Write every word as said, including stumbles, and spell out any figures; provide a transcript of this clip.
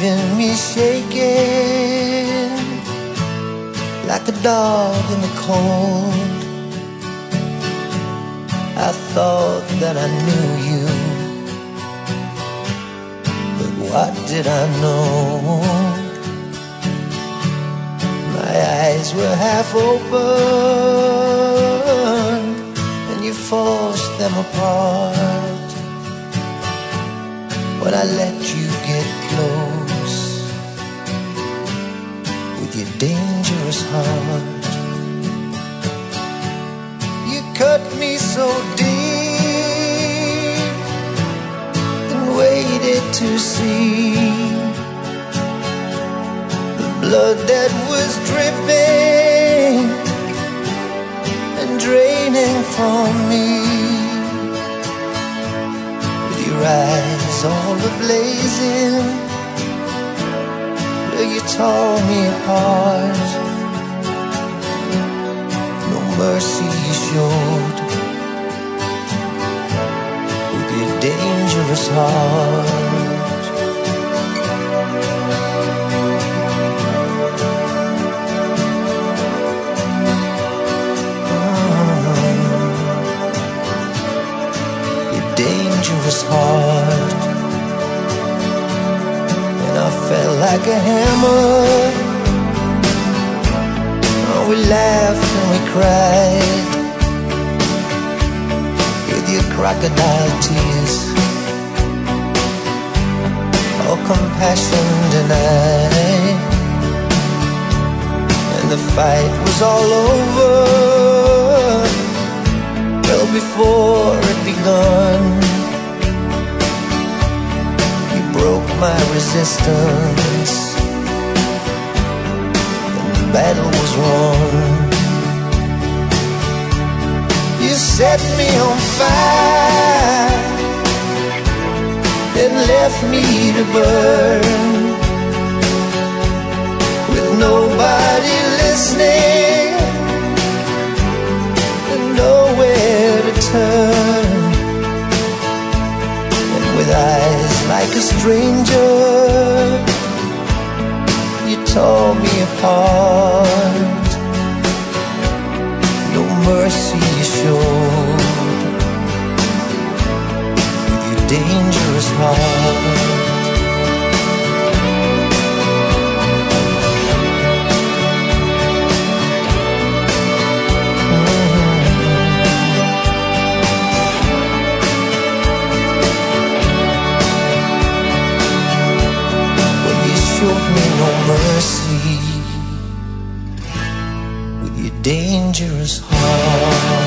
leaving me shaking like a dog in the cold. I thought that I knew you, but what did I know? My eyes were half open and you forced them apart when I let you get close with your dangerous heart. You cut me so deep and waited to see the blood that was dripping and draining from me. With your eyes all ablazing, well, you tore me apart. No mercy you showed with your dangerous heart. Oh, your dangerous heart. And I felt like a hammer. We laughed and we cried with your crocodile tears, all compassion denied. And the fight was all over, well before it begun. You broke my resistance, battle was won. You set me on fire and left me to burn, with nobody listening and nowhere to turn. And with eyes like a stranger, you tore me apart. No mercy you showed with your dangerous heart. Well, you showed me no mercy with your dangerous heart.